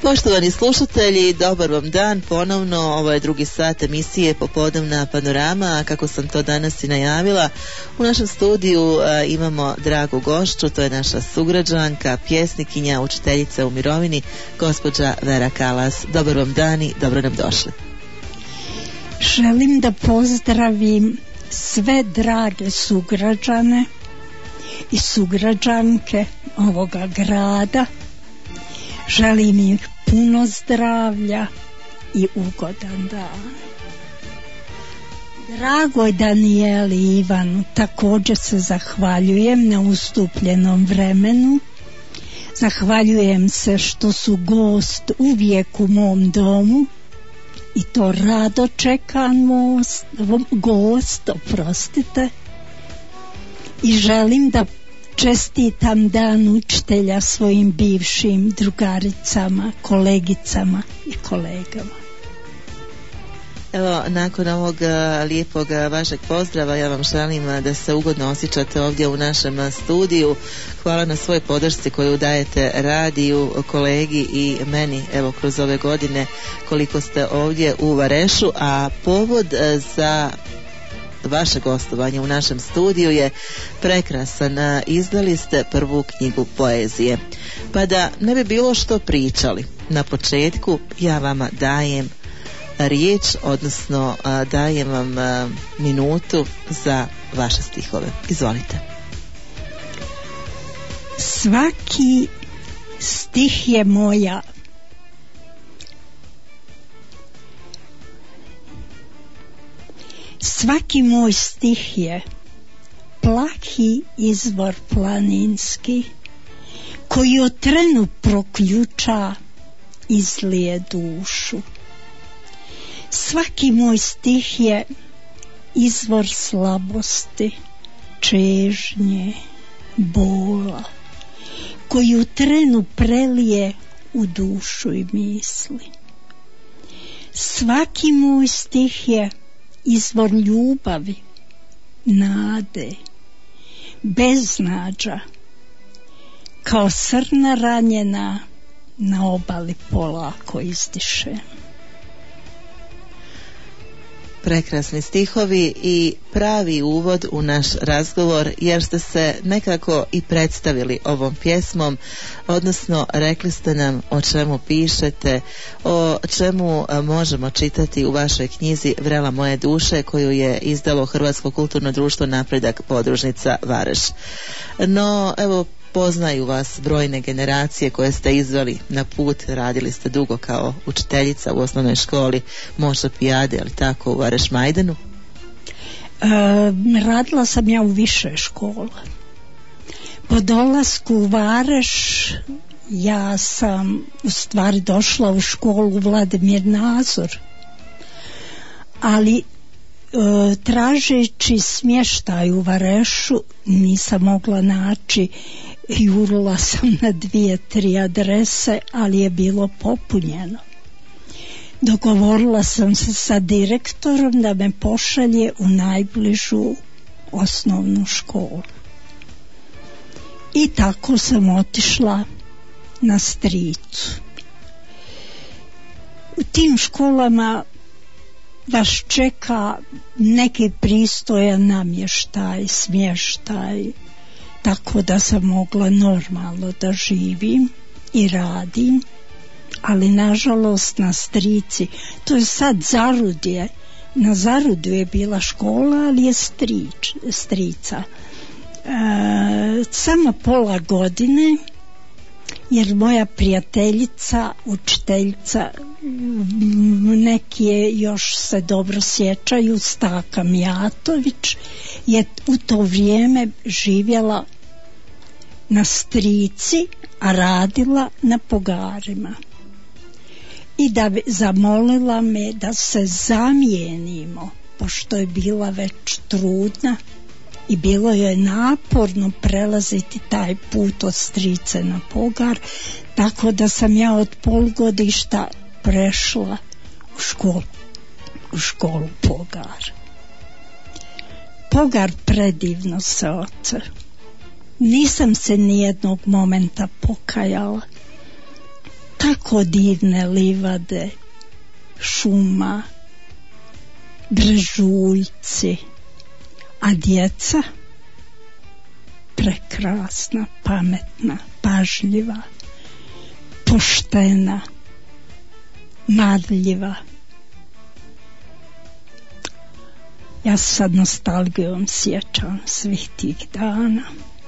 Poštovani slušatelji, dobar vam dan ponovno. Ovo je drugi sat emisije Popodnevna panorama, a kako sam to danas i najavila, u našem studiju imamo dragu gošću, to je naša sugrađanka, pjesnikinja, učiteljica u mirovini, gospođa Vera Kalas. Dobar vam dan i dobro nam došli. Želim da pozdravim sve drage sugrađane i sugrađanke ovoga grada. Želim im puno zdravlja i ugodan dan. Dragoj Danijeli i Ivanu također se zahvaljujem na ustupljenom vremenu. Zahvaljujem se što su gost uvijek u mom domu i to rado čekan gost, oprostite. I želim da čestitam dan učitelja svojim bivšim drugaricama, kolegicama i kolegama. Evo, nakon ovog lijepog vašeg pozdrava, ja vam želim da se ugodno osjećate ovdje u našem studiju. Hvala na svoj podršci koju dajete radiju, kolegi i meni, evo, kroz ove godine koliko ste ovdje u Varešu, a povod za vaše gostovanje u našem studiju je prekrasan. Izdali ste prvu knjigu poezije. Pa da ne bi bilo što pričali, na početku ja vama dajem riječ, odnosno dajem vam minutu za vaše stihove. Izvolite. Svaki stih je moja. Svaki moj stih je plahi izvor planinski koji od trenu proključa izlije dušu. Svaki moj stih je izvor slabosti, čežnje, bola koji u trenu prelije u dušu i misli. Svaki moj stih je izvor ljubavi, nade, beznađa, kao srna ranjena na obali polako izdiše. Prekrasni stihovi i pravi uvod u naš razgovor, jer ste se nekako i predstavili ovom pjesmom, odnosno rekli ste nam o čemu pišete, o čemu možemo čitati u vašoj knjizi Vrela moje duše, koju je izdalo Hrvatsko kulturno društvo Napredak podružnica Vareš. No, evo, poznaju vas brojne generacije koje ste izveli na put, radili ste dugo kao učiteljica u osnovnoj školi Moša Pijade, ali tako, u Vareš Majdanu? Radila sam ja u više škola. Po dolasku u Vareš ja sam u stvari došla u školu Vladimir Nazor, ali tražeći smještaj u Varešu nisam mogla naći. Jurila sam na 2-3 adrese, ali je bilo popunjeno. Dogovorila sam se sa direktorom da me pošalje u najbližu osnovnu školu. I tako sam otišla na Stricu. U tim školama vas čeka neki pristojan namještaj, smještaj, tako da sam mogla normalno da živim i radim, ali nažalost na Strici, to je sad Zarudje, na Zarudu je bila škola, ali je Strica. Samo pola godine, jer moja prijateljica, učiteljica, neki je još se dobro sjećaju, Staka Mijatović, je u to vrijeme živjela na Strici, a radila na Pogarima. I da bi zamolila me da se zamijenimo, pošto je bila već trudna i bilo je naporno prelaziti taj put od Strice na Pogar, tako da sam ja od polugodišta prešla u školu Pogar. Pogar predivno se oce. Nisam se nijednog momenta pokajala. tako divne livade, šuma, brežuljci, a djeca prekrasna, pametna, pažljiva, poštena, marljiva. Ja se sad nostalgijom sjećam svih tih dana.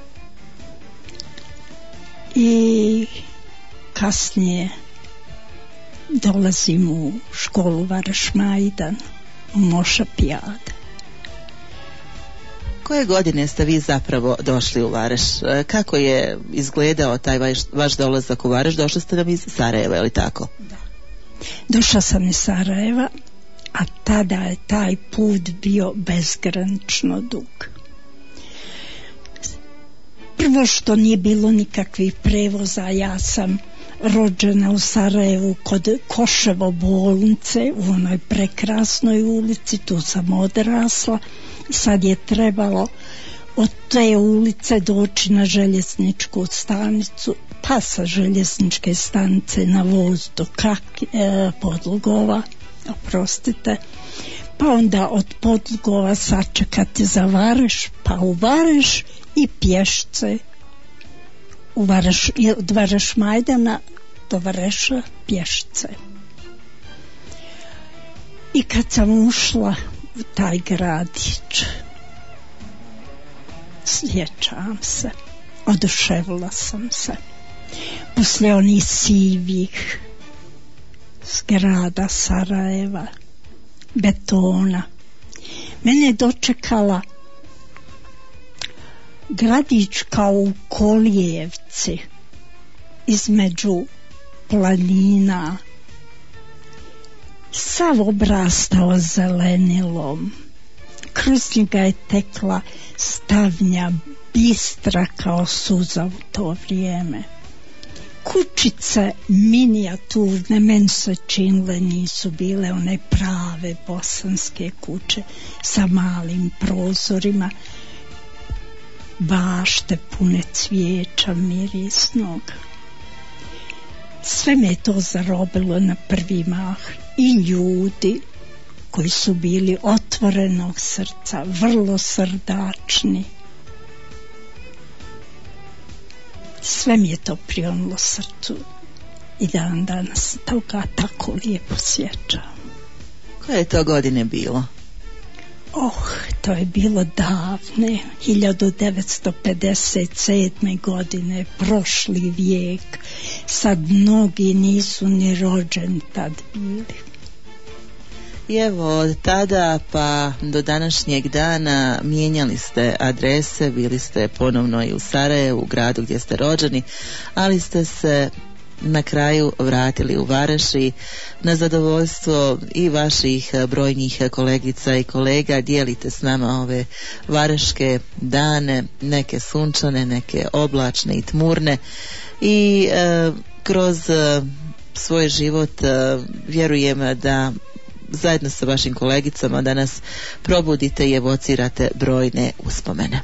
I kasnije dolazim u školu Varaš-Majdan, u Mošapijade. Koje godine ste vi zapravo došli u Varaš? Kako je izgledao taj vaš dolazak u Varaš? Došli ste nam iz Sarajeva, je li tako? Da. Došla sam iz Sarajeva, a tada je taj put bio bezgranično dug. Prvo što nije bilo nikakvih prevoza, ja sam rođena u Sarajevu kod Koševo bolnice, u onoj prekrasnoj ulici, tu sam odrasla. Sad je trebalo od te ulice doći na željezničku stanicu, pa sa željezničke stanice na voz do Podlugova, oprostite, pa onda od Podlugova sačekati za Vareš, pa u Vareš i pješce u Vareš, od Varaš-Majdana do Vareša pješce. I kad sam ušla u taj gradić, sjećam se, oduševila sam se. Poslije onih sivih zgrada Sarajeva, betona, mene je dočekala gradić kao u kolijevci između planina, sav obrastao zelenilom, kroz njega je tekla stavnja bistra kao suza u to vrijeme. Kućice minijaturne, meni se činile nisu bile one prave bosanske kuće sa malim prozorima, bašte pune cvijeća mirisnog. Sve me je to zarobilo na prvi mah, i ljudi koji su bili otvorenog srca, vrlo srdačni. Sve mi je to prionulo srcu i dan danas toga tako lijepo sjećam. Koje je to godine bilo? To je bilo davne, 1957. godine, prošli vijek. Sad mnogi nisu ni rođeni tad bili. I evo, od tada pa do današnjeg dana mijenjali ste adrese, bili ste ponovno i u Sarajevu, u gradu gdje ste rođeni, ali ste se na kraju vratili u Varaš i na zadovoljstvo i vaših brojnih kolegica i kolega dijelite s nama ove varaške dane, neke sunčane, neke oblačne i tmurne, i kroz svoj život vjerujem da zajedno sa vašim kolegicama danas probudite i evocirate brojne uspomene.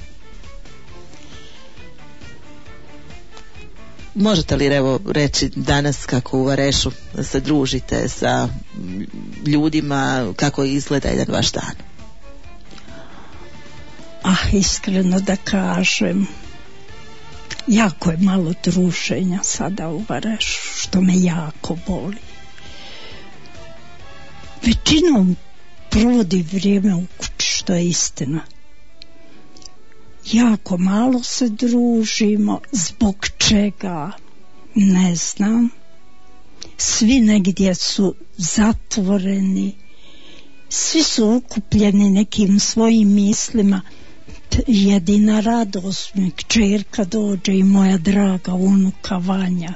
Možete li evo reći danas kako u Varešu se družite sa ljudima, kako izgleda jedan vaš dan? Iskreno da kažem, jako je malo druženja sada u Varešu, što me jako boli. Većinom provodi vrijeme u kući, što je istina. Jako malo se družimo, zbog čega ne znam. Svi negdje su zatvoreni, svi su okupljeni nekim svojim mislima. Jedina radost mi kćerka dođe i moja draga unuka Vanja,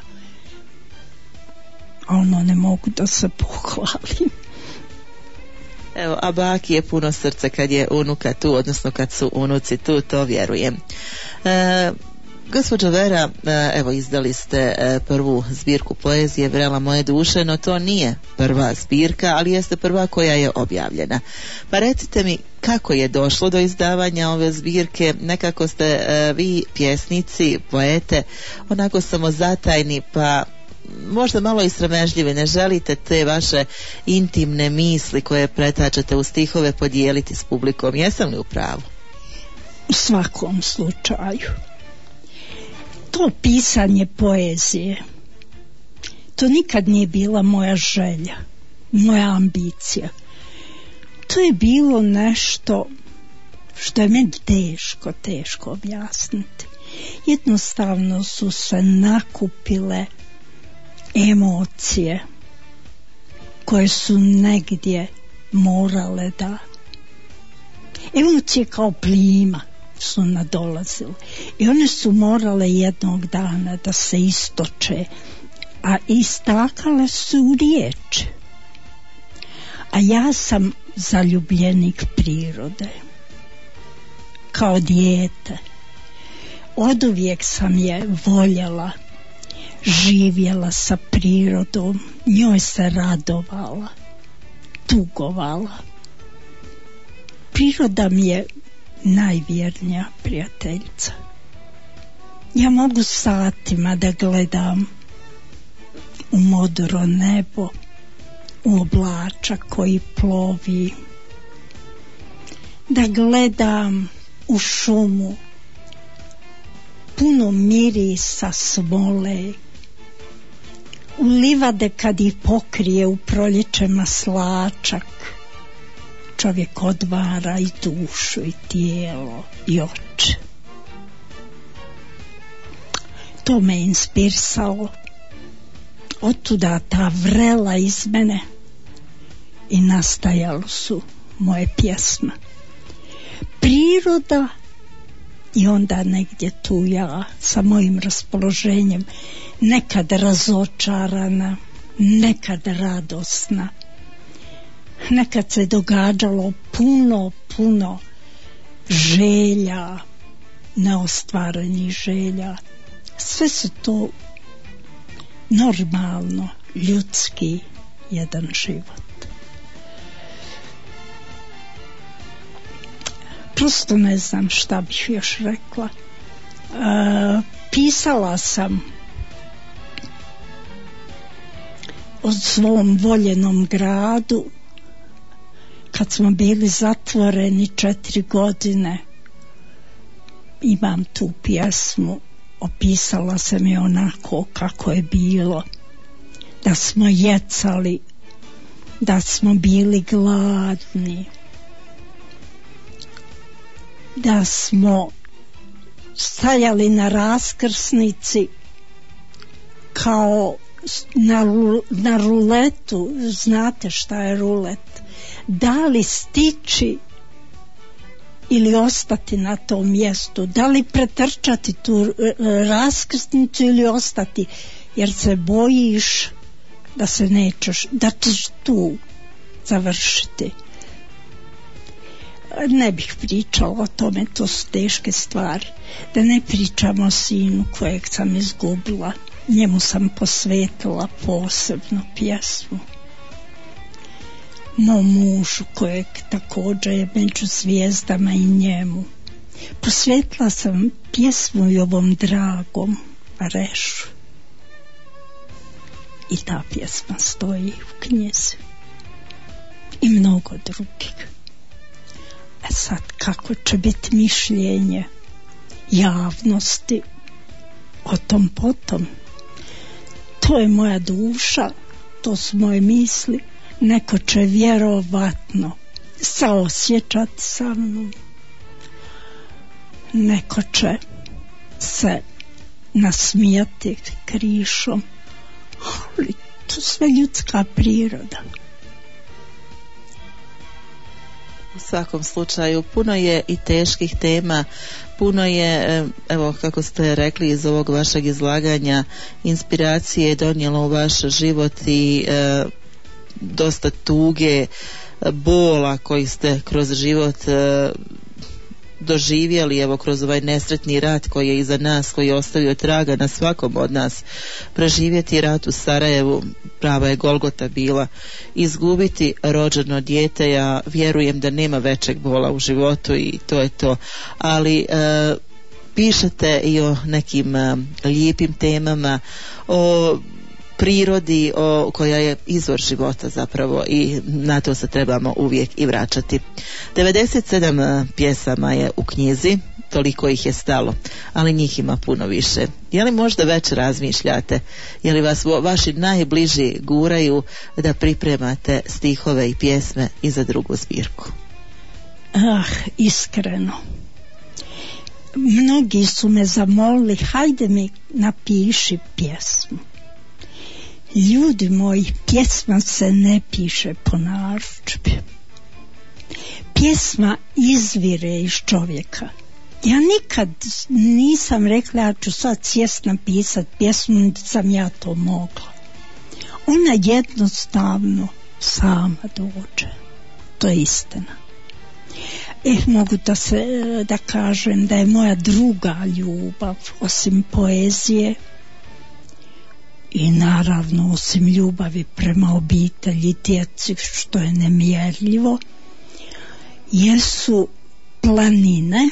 a ne mogu da se pohvalim. Evo, a baki je puno srce kad je unuka tu, odnosno kad su unuci tu, to vjerujem. Gospođo Vera, evo izdali ste prvu zbirku poezije Vrela moje duše, no to nije prva zbirka, ali jeste prva koja je objavljena. Pa recite mi kako je došlo do izdavanja ove zbirke. Nekako ste vi pjesnici, poete, onako samozatajni, pa možda malo i sramežljivi, ne želite te vaše intimne misli koje pretačete u stihove podijeliti s publikom. Jesam li u pravu? U svakom slučaju. To pisanje poezije, to nikad nije bila moja želja, moja ambicija. To je bilo nešto što je meni teško objasniti. Jednostavno su se nakupile emocije koje su negdje morale da... Emocije kao plima su nadolazile i one su morale jednog dana da se istoče, a istakale su u riječ. A ja sam zaljubljenik prirode. Kao dijete. Oduvijek sam je voljela, živjela sa prirodom, njoj se radovala, tugovala. Priroda mi je najvjernija prijateljica. Ja mogu satima da gledam u modro nebo, u oblačak koji plovi, da gledam u šumu puno mirisa smole, u livade kad ih pokrije u proljeće maslačak, čovjek odvara i dušu i tijelo i oči. To me inspirisalo. Otuda ta vrela iz mene i nastajalo su moje pjesme. Priroda i onda negdje tu ja sa mojim raspoloženjem, nekad razočarana, nekad radosna. Nekad se događalo puno želja, neostvarenih želja. Sve su to normalno, ljudski jedan život. Prosto ne znam šta bih još rekla. Pisala sam o svom voljenom gradu kad smo bili zatvoreni 4 godine. Imam tu pjesmu, opisala sam je onako kako je bilo, da smo jecali, da smo bili gladni, da smo stajali na raskrsnici kao na ruletu. Znate šta je rulet? Da li stići ili ostati na tom mjestu, da li pretrčati tu raskrsnicu ili ostati, jer se bojiš da se nećeš, da ćeš tu završiti. Ne bih pričala o tome, to su teške stvari. Da ne pričam o sinu kojeg sam izgubila, njemu sam posvetila posebnu pjesmu. Mom mužu kojeg također je među zvijezdama i njemu. Posvetila sam pjesmu i ovom dragom Rešu. I ta pjesma stoji u knjizi. I mnogo drugih. A sad kako će biti mišljenje javnosti o tom potom? To je moja duša, to su moje misli. Neko će vjerovatno saosjećati sa mnom, neko će se nasmijati krišom, ali to sve ljudska priroda. U svakom slučaju puno je i teških tema, puno je, evo kako ste rekli iz ovog vašeg izlaganja, inspiracije donijelo u vaš život i dosta tuge, bola koji ste kroz život doživjeli, evo kroz ovaj nesretni rat koji je iza nas, koji je ostavio traga na svakom od nas. Preživjeti rat u Sarajevu prava je Golgota bila. Izgubiti rođeno dijete, ja vjerujem da nema većeg bola u životu i to je to. Ali pišete i o nekim lijepim temama, o prirodi koja je izvor života zapravo i na to se trebamo uvijek i vraćati. 97 pjesama je u knjizi, toliko ih je stalo, ali njih ima puno više. Je li možda već razmišljate, je li vas vaši najbliži guraju da pripremate stihove i pjesme i za drugu zbirku? Iskreno. Mnogi su me zamolili, hajde mi napiši pjesmu. Ljudi moji, pjesma se ne piše po narudžbi. Pjesma izvire iz čovjeka. Ja nikad nisam rekla ja ću sad sjest napisat pjesmu, niti sam ja to mogla. Ona jednostavno sama dođe. To je istina. Mogu da kažem da je moja druga ljubav, osim poezije i naravno osim ljubavi prema obitelji, djeci, što je nemjerljivo, jesu planine.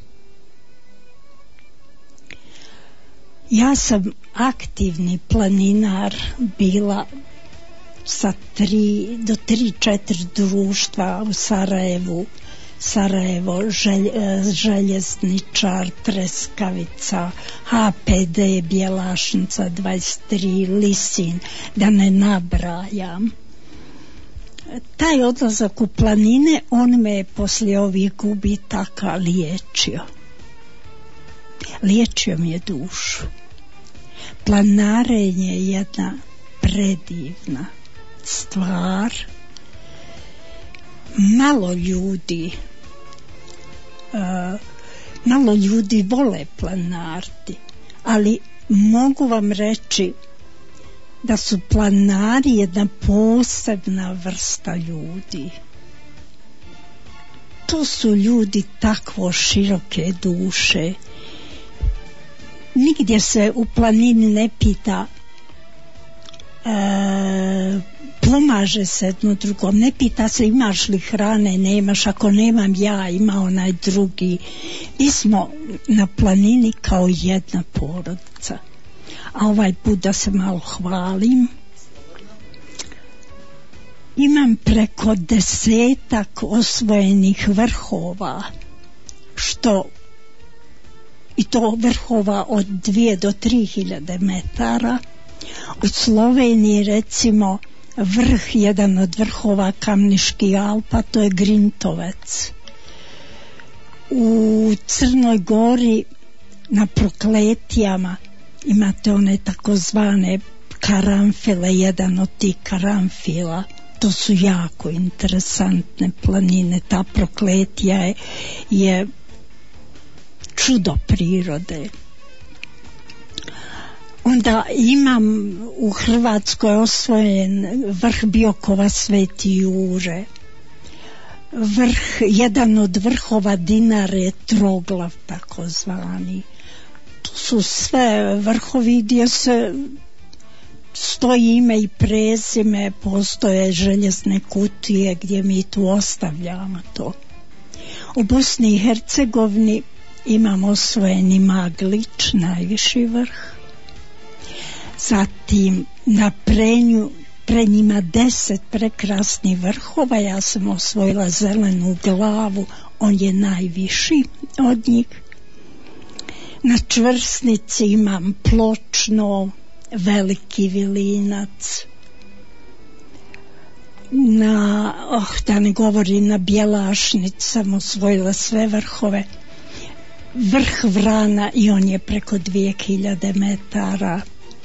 Ja sam aktivni planinar bila sa 3-4 društva u Sarajevo, Željezničar, Treskavica, HPD, Bjelašnica 23, Lisin, da ne nabrajam. Taj odlazak u planine, on me je poslije ovih gubitaka liječio. Liječio mi je dušu. Planarenje je jedna predivna stvar. Malo ljudi vole planariti, ali mogu vam reći da su planari jedna posebna vrsta ljudi. To su ljudi takvo široke duše. Nigdje se u planini ne pita pomaže se jedno drugom, ne pita se imaš li hrane, nemaš, ako nemam ja, ima onaj drugi. Mi smo na planini kao jedna porodica. A ovaj put da se malo hvalim, imam preko 10 osvojenih vrhova, i to vrhova od 2 do 3.000 metara. U Sloveniji recimo jedan od vrhova Kamniških Alpa, to je Grintovec. U Crnoj Gori na Prokletijama imate one takozvane karanfile, jedan od tih karanfila. To su jako interesantne planine. Ta Prokletija je čudo prirode. Onda imam u Hrvatskoj osvojen vrh Biokova Sveti Jure, jedan od vrhova Dinare, Troglav takozvani. To su sve vrhovi gdje se stoji ime i prezime, postoje željezne kutije gdje mi tu ostavljamo to. U Bosni i Hercegovini imam osvojeni Maglić, najviši vrh. Zatim na Prenjima 10 prekrasnih vrhova, ja sam osvojila Zelenu glavu, on je najviši od njih. Na Čvrsnici imam Pločno, Veliki Vilinac. Da ne govorim, na Bjelašnici sam osvojila sve vrhove. Vrh Vrana, i on je preko 2.000 metara.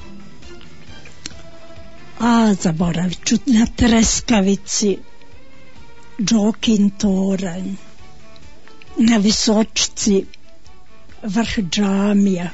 Zaboravit ću, na Treskavici Đokin toranj, na Visočici vrh džamija,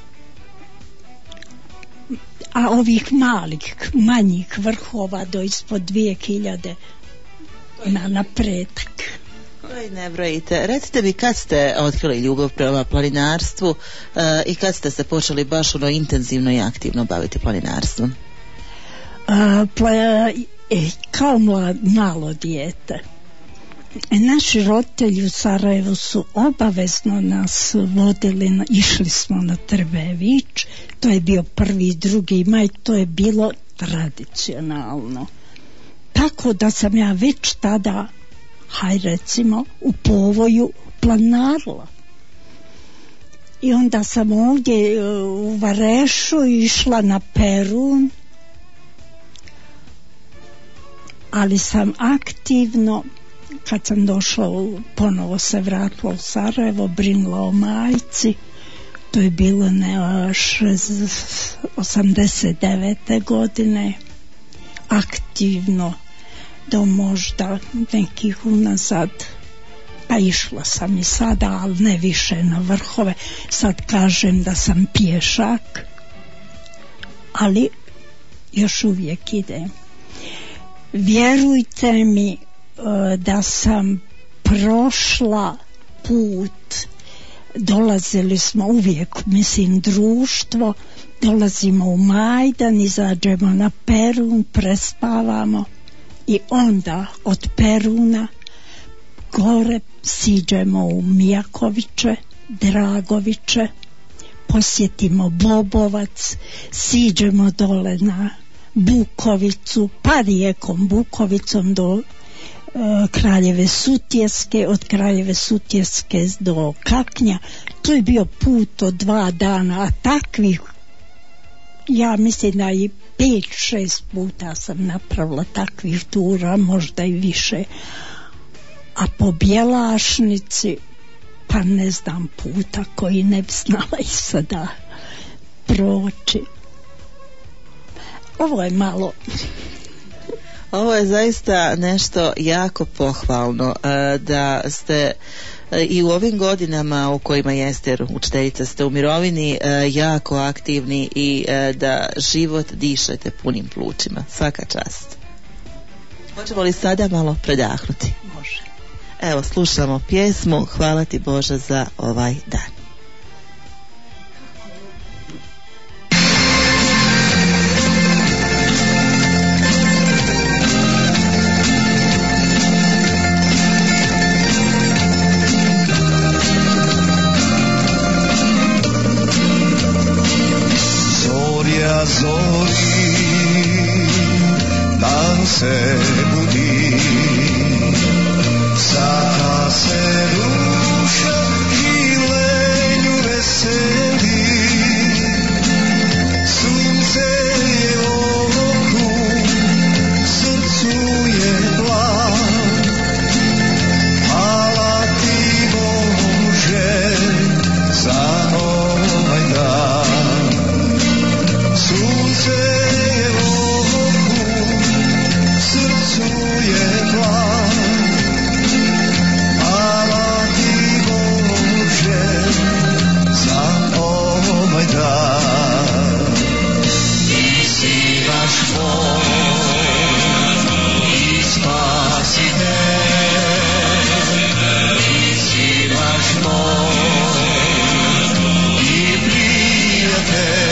a ovih manjih vrhova do ispod 2.000 ima napredak. Ne brojite. Recite mi, kad ste otkrili ljubav prema planinarstvu i kad ste se počeli baš intenzivno i aktivno baviti planinarstvom? Kao malo dijete. naši roditelji u Sarajevu su obavezno nas vodili, išli smo na Trbević, to je bio 1. i 2. maj, to je bilo tradicionalno. Tako da sam ja već tada, recimo, u Povoju planarila. I onda sam ovdje u Varešu išla na Perun, ali sam aktivno, kad sam došla, ponovo se vratila u Sarajevo, brinula o majci. To je bilo 89. godine, aktivno do možda nekih unazad, pa išla sam i sada, ali ne više na vrhove. Sad kažem da sam pješak, ali još uvijek idem. Vjerujte mi da sam prošla put, dolazili smo uvijek, mislim, društvo, dolazimo u Majdan, izađemo na Perun, prespavamo i onda od Peruna gore siđemo u Mijakoviće, Dragoviće, posjetimo Bobovac, siđemo dole na Bukovicu, pa rijekom Bukovicom do Kraljeve Sutjeske, od Kraljeve Sutjeske do Kaknja. To je bio put od 2 dana, a takvih, ja mislim da i 5-6 puta sam napravila takvih tura, možda i više. A po Bjelašnici, pa ne znam puta koji ne bi znala i sada proći. Ovo je malo... Ovo je zaista nešto jako pohvalno, da ste i u ovim godinama u kojima jeste, jer učiteljica ste u mirovini, jako aktivni i da život dišete punim plućima. Svaka čast. Hoćemo li sada malo predahnuti? Može. Evo, slušamo pjesmu Hvala ti Bože za ovaj dan. Zori, dan se budi, sada se duša žilenju veseli, sunce je oku, srcu je plan, hvala ti Bože za ovaj dan. Sunce je oku, srcu je plan, hvala ti Bože za ovaj dan. Ti si naš Bog i spasitelj, ti si naš Bog i prijatelj.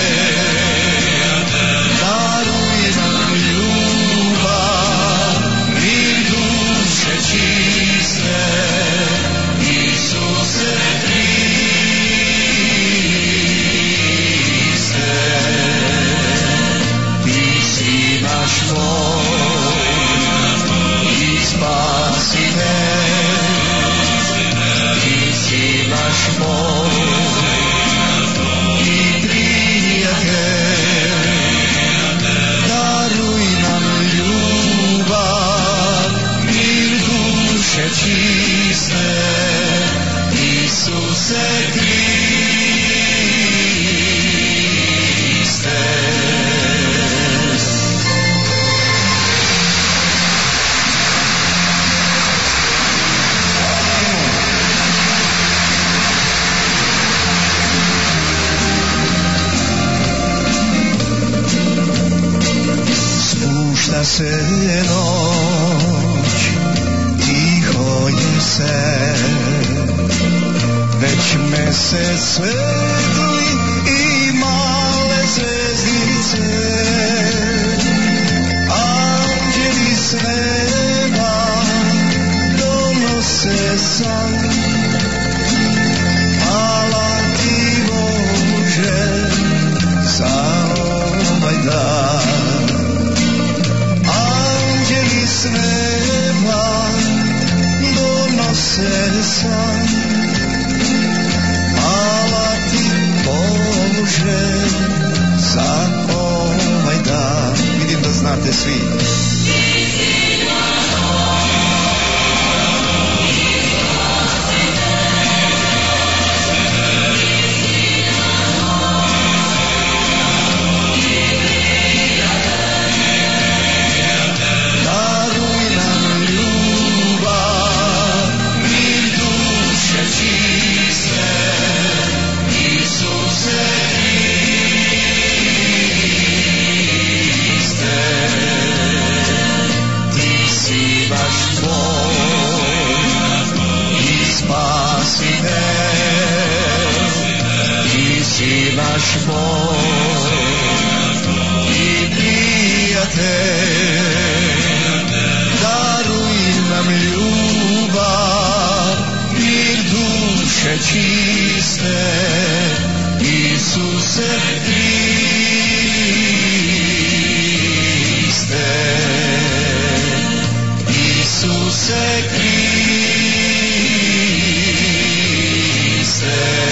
Se noć, tiho je se, već mesec svetli i male zvezdice, anđeli s neba dono san. Hvala ti Bože za ovaj dan. Anđeli s neba donose san. Hvala ti Bože za ovaj dan. Vidim da znate svi. Naš Bog i prijatelj, daruj nam ljubav, mir duše čiste, Isuse Hriste, Isuse Hriste.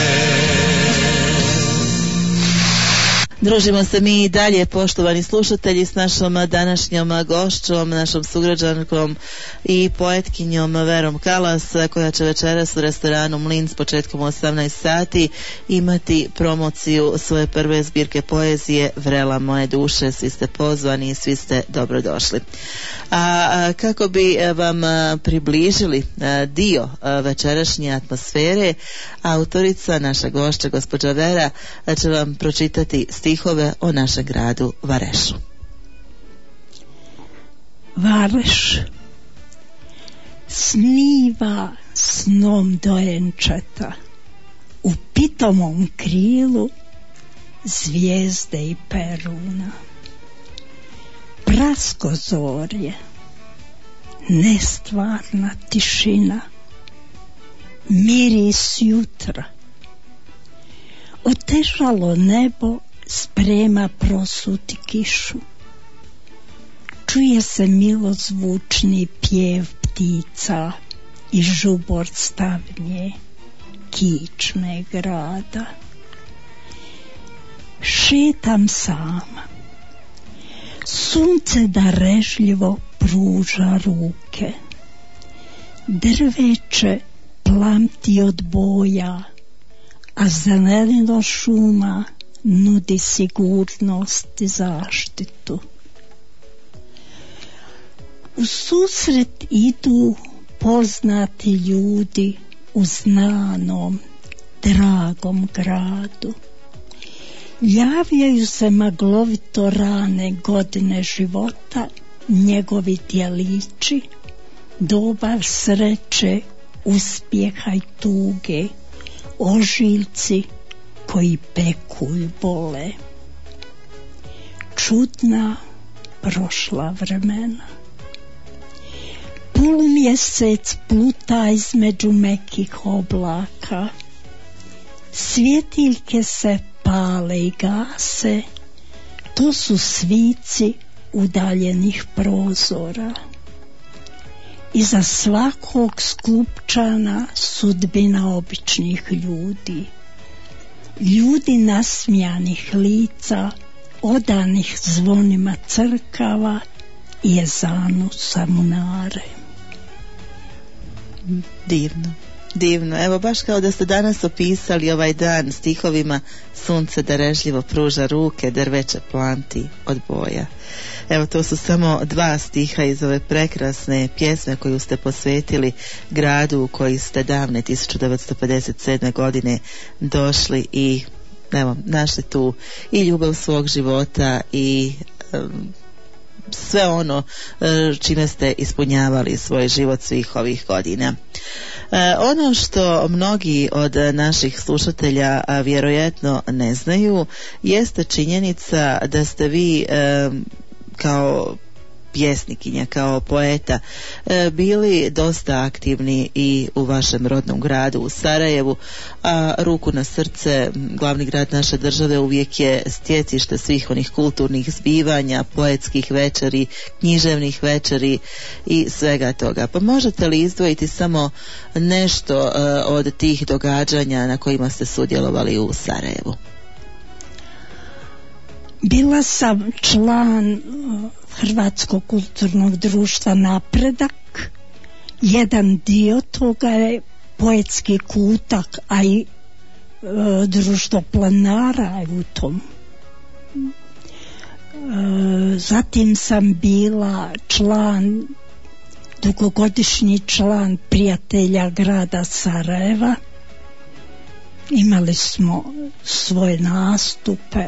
Družimo se mi i dalje, poštovani slušatelji, s našom današnjom gošćom, našom sugrađankom i poetkinjom Verom Kalas, koja će večeras u restoranu Mlin s početkom 18 sati imati promociju svoje prve zbirke poezije Vrela moje duše. Svi ste pozvani i svi ste dobrodošli. A kako bi vam približili dio večerašnje atmosfere, autorica, naša gošća, gospođa Vera, će vam pročitati stihove o našem gradu Varešu. Vareš sniva snom dojenčeta, u pitomom krilu zvijezde i peruna. Praskozorje, nestvarna tišina, miris jutra. Otežalo nebo sprema prosuti kišu. Čuje se milozvučni pjev ptica i žubor stavnje kičme grada. Šetam sama. Sunce darežljivo pruža ruke. Drveće plamti od boja, a zelenilo šuma nudi sigurnost i zaštitu. U susret idu poznati ljudi u znanom, dragom gradu. Javljaju se maglovito rane godine života, njegovi djelići, doba sreće, uspjeha i tuge, ožiljci koji pekulj bole. Čudna prošla vremena. Polumjesec pluta između mekih oblaka. Svjetiljke se pale i gase, to su svici udaljenih prozora. Iza svakog sklupčana sudbina običnih ljudi. Ljudi nasmijanih lica, odanih zvonima crkava i ezanu samunare. Divno, divno. Evo, baš kao da ste danas opisali ovaj dan stihovima: sunce darežljivo pruža ruke, drveće planti od boja. Evo, to su samo dva stiha iz ove prekrasne pjesme koju ste posvetili gradu u koji ste davne 1957. godine došli i evo, našli tu i ljubav svog života i sve ono čime ste ispunjavali svoj život svih ovih godina. Ono što mnogi od naših slušatelja vjerojatno ne znaju jeste činjenica da ste vi kao pjesnikinja, kao poeta bili dosta aktivni i u vašem rodnom gradu u Sarajevu, a ruku na srce, glavni grad naše države uvijek je stjecište svih onih kulturnih zbivanja, poetskih večeri, književnih večeri i svega toga. Pa možete li izdvojiti samo nešto od tih događanja na kojima ste sudjelovali u Sarajevu? Bila sam član Hrvatskog kulturnog društva Napredak. Jedan dio toga je poetski kutak, a i društvo planara je u tom. Zatim sam bila dugogodišnji član Prijatelja grada Sarajeva. Imali smo svoje nastupe.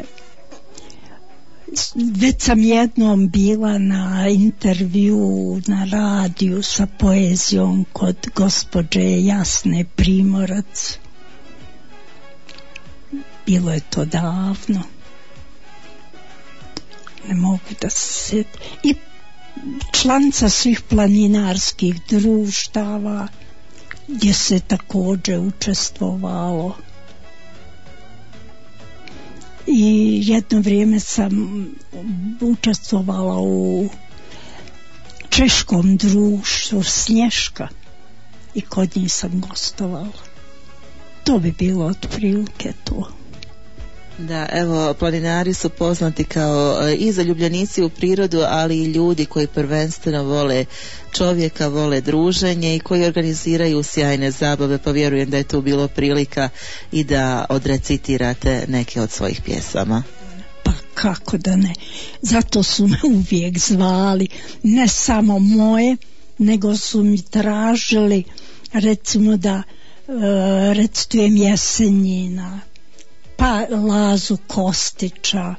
Već sam jednom bila na intervju na radiju sa poezijom kod gospođe Jasne Primorac. Bilo je to davno. Ne mogu da se sjetim. I članica svih planinarskih društava gdje se također učestvovalo. I jedno vrijeme sam učestvovala u češkom društvu Snješka i kod njih sam gostovala. To bi bilo otprilike to. Da, evo, planinari su poznati kao i zaljubljenici u prirodu, ali i ljudi koji prvenstveno vole čovjeka, vole druženje i koji organiziraju sjajne zabave, pa vjerujem da je tu bilo prilika i da odrecitirate neke od svojih pjesama. Pa kako da ne, zato su me uvijek zvali, ne samo moje, nego su mi tražili recimo da recitujem Jesenjina, pa Lazu Kostića,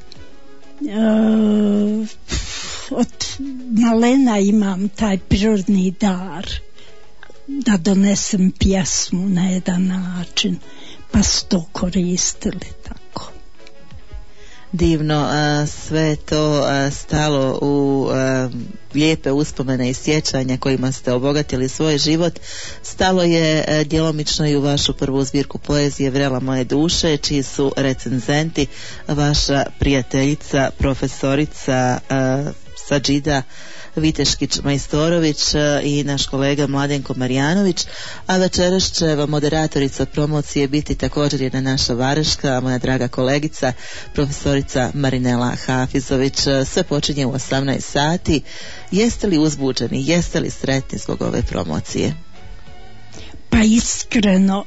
od malena imam taj prirodni dar da donesem pjesmu na jedan način, pa su to koristili tako. Divno, sve to stalo u lijepe uspomene i sjećanja kojima ste obogatili svoj život. Stalo je djelomično i u vašu prvu zbirku poezije Vrela moje duše, čiji su recenzenti vaša prijateljica, profesorica Sadžida Viteškić-Majstorović i naš kolega Mladenko Marjanović, a večeras će vam moderatorica promocije biti također jedna naša Vareška, moja draga kolegica, profesorica Marinela Hafizović. Sve počinje u 18 sati. Jeste li uzbuđeni, jeste li sretni zbog ove promocije? Pa iskreno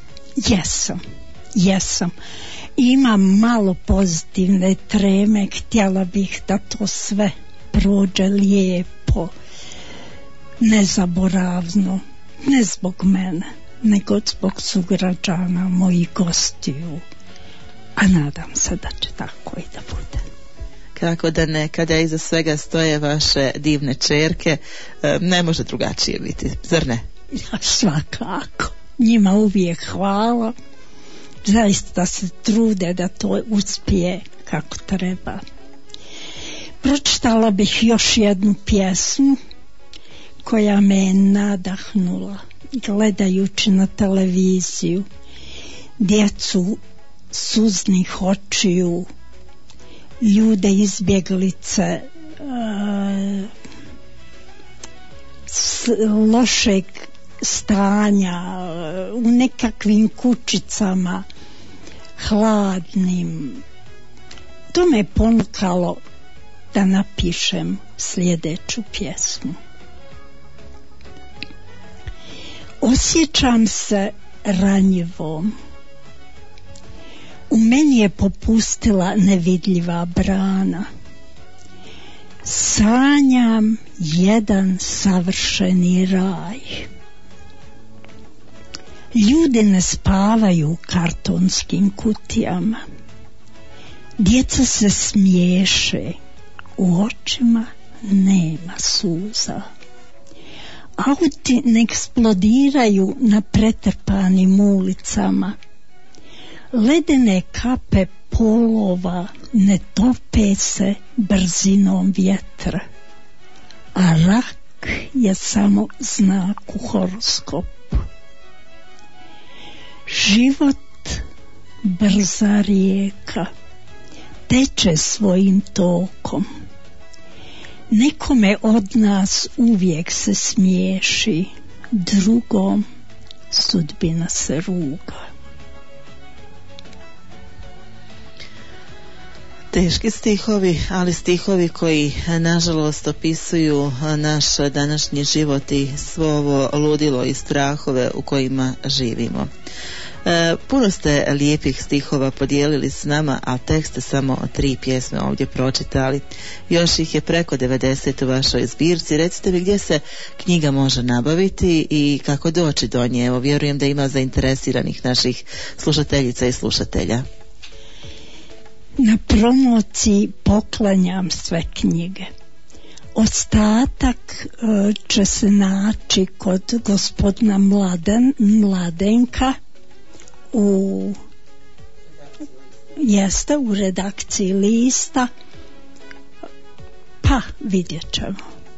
jesam. Imam malo pozitivne treme, htjela bih da to sve prođe lijepo, nezaboravno, ne zbog mene, nego zbog sugrađana, mojih gostiju, a nadam se da će tako i da bude. Kako da ne, kada iza svega stoje vaše divne ćerke, ne može drugačije biti, zar ne? Ja, svakako, njima uvijek hvala, zaista se trude da to uspije kako treba. Pročitala bih još jednu pjesmu koja me je nadahnula gledajući na televiziju djecu suznih očiju, ljude izbjeglice s lošeg stanja u nekakvim kućicama hladnim. To me je ponukalo da napišem sljedeću pjesmu. Osjećam se ranjivom. U meni je popustila nevidljiva brana. Sanjam jedan savršeni raj. Ljudi ne spavaju u kartonskim kutijama. Djeca se smiješe. U očima nema suza. Auti ne eksplodiraju na pretrpanim ulicama. Ledene kape polova ne tope se brzinom vjetra. a rak je samo znak u horoskopu. Život brza rijeka, teče svojim tokom. Nekome od nas uvijek se smiješi, drugom sudbina se ruga. Teški stihovi, ali stihovi koji nažalost opisuju naš današnji život i svo ovo ludilo i strahove u kojima živimo. Puno ste lijepih stihova podijelili s nama, a tek ste samo 3 pjesme ovdje pročitali. Još ih je preko 90 u vašoj zbirci. Recite mi gdje se knjiga može nabaviti i kako doći do nje. Evo, vjerujem da ima zainteresiranih naših slušateljica i slušatelja. Na promociji poklanjam sve knjige. Ostatak će se naći kod gospodina Mladenka u redakciji lista, pa vidjet ćemo.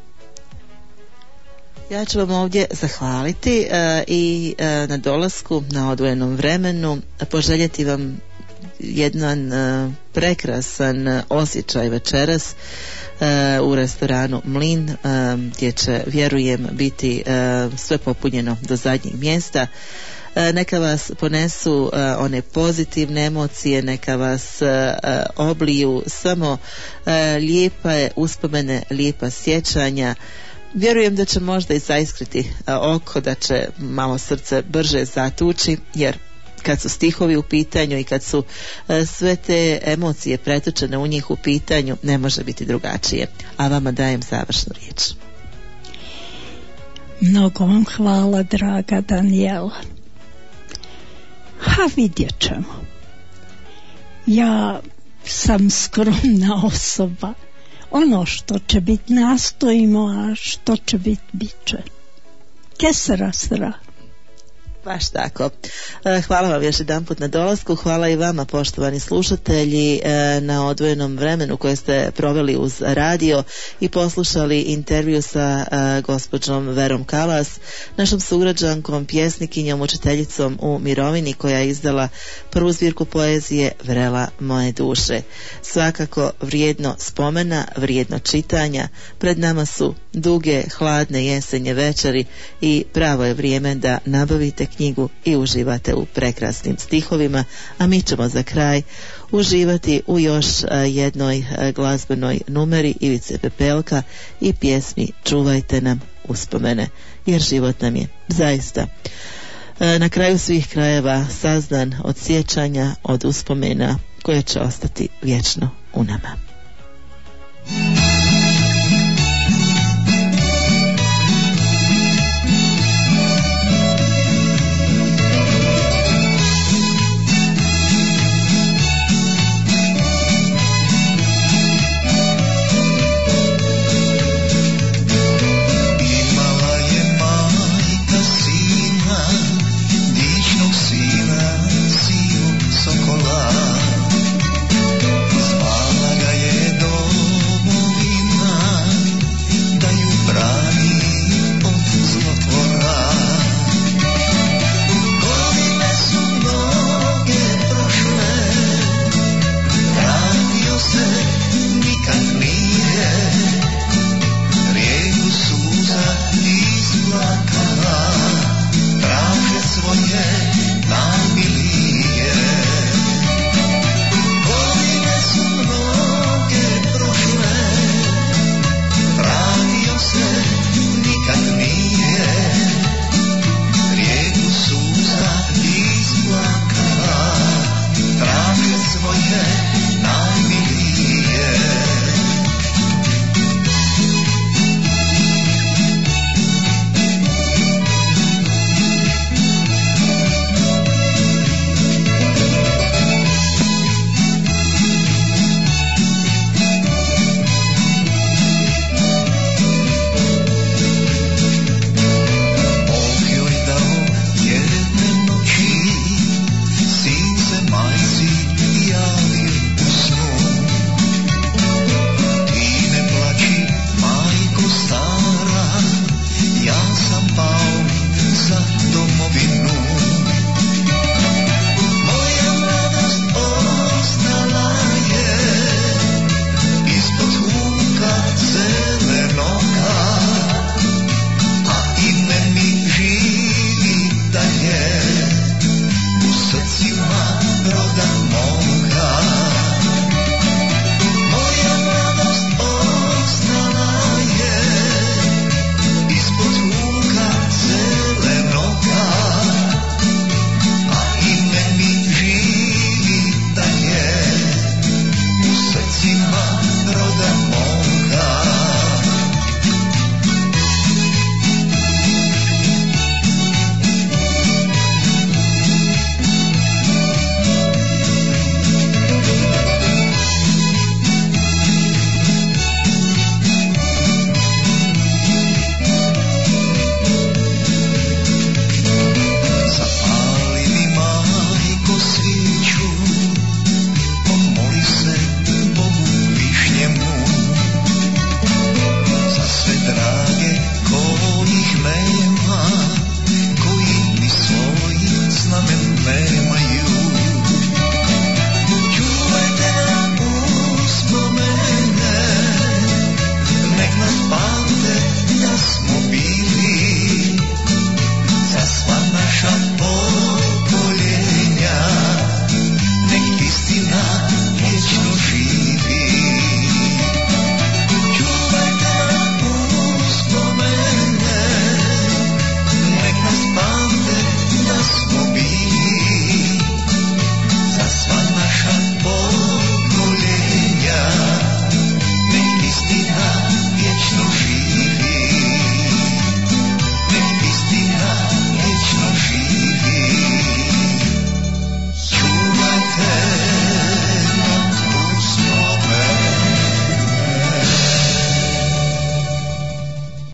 Ja ću vam ovdje zahvaliti i na dolasku, na odvojenom vremenu, poželjeti vam jedan prekrasan osjećaj večeras u restoranu Mlin, gdje će, vjerujem, biti sve popunjeno do zadnjeg mjesta. Neka vas ponesu one pozitivne emocije, neka vas obliju samo lijepe uspomene, lijepa sjećanja. Vjerujem da će možda i zaiskriti oko, da će malo srce brže zatući, jer kad su stihovi u pitanju i kad su sve te emocije pretočene u njih u pitanju, ne može biti drugačije. A vama dajem završnu riječ. Mnogo vam hvala, draga Danijela. Vidjet ćemo. Ja sam skromna osoba. Ono što će biti nastojimo, a što će biti, bit će. Kesera sra. Baš tako. Hvala vam još jedan put na dolasku. Hvala i vama, poštovani slušatelji, na odvojenom vremenu koje ste proveli uz radio i poslušali intervju sa gospođom Verom Kalas, našom sugrađankom, pjesnikinjom, učiteljicom u mirovini, koja je izdala prvu zbirku poezije Vrela moje duše. Svakako vrijedno spomena, vrijedno čitanja. Pred nama su duge, hladne jesenje večeri i pravo je vrijeme da nabavite knjigu i uživate u prekrasnim stihovima, a mi ćemo za kraj uživati u još jednoj glazbenoj numeri Ivice Pepelka i pjesmi Čuvajte nam uspomene, jer život nam je zaista na kraju svih krajeva sazdan od sjećanja, od uspomena koje će ostati vječno u nama.